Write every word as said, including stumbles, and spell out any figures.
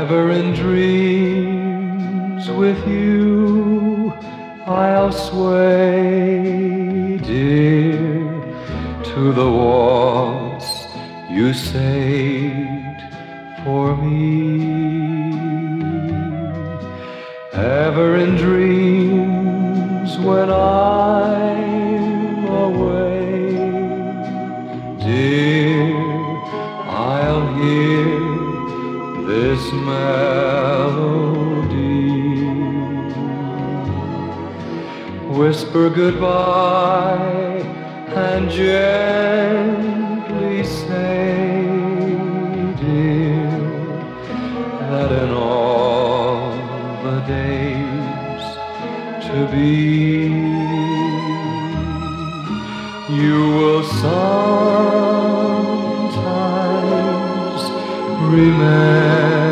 Ever in dreams with you I'll sway, dear, to the waltz you saved for me. Ever in dreams when I'm away, dear, I'll hear this melody. Whisper goodbye and gently say, dear, that in all the days to be, you will sometimes remember